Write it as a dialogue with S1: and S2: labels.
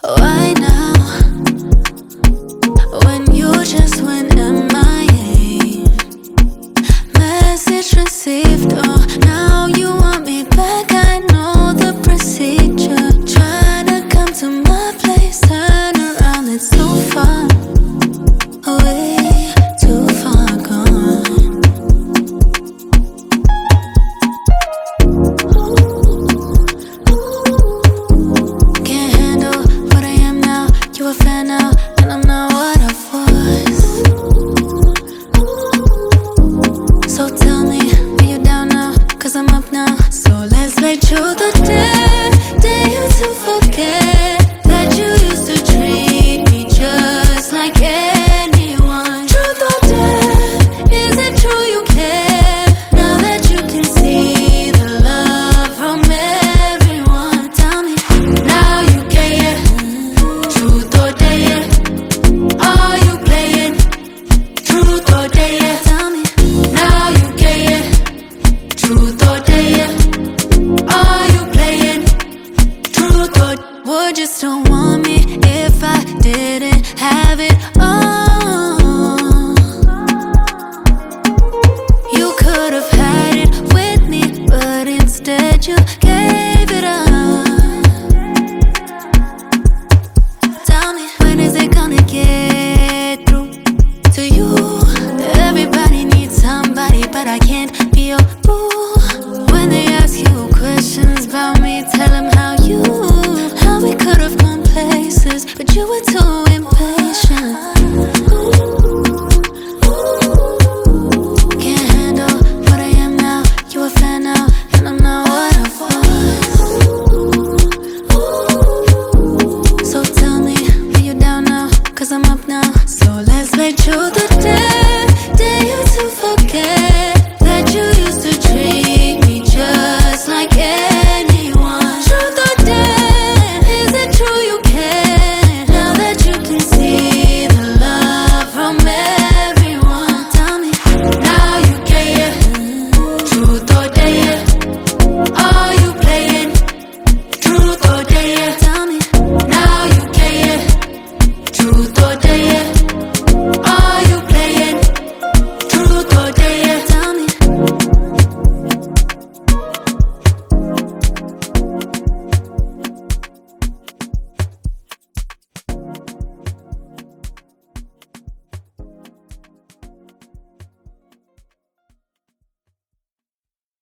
S1: Why now? When you just went MIA. Message received, oh, now you want me back. I know the procedure. Try to come to my place, turn around, it's too far away, too far gone. Can't handle what I am now. You a fan now, and I'm not what I was. So tell me, are you down now? Cause I'm up now. So let's play truth or dare. Dare you to forget that you used to treat me just like anyone. Truth or dare, is it true you care? Now that you can see the love from everyone. Tell me, now you get it. Truth or dare, are you playing? Truth or dare, tell me, now you get it. Truth or dare, are you playing? Truth or would you still want me if I didn't have it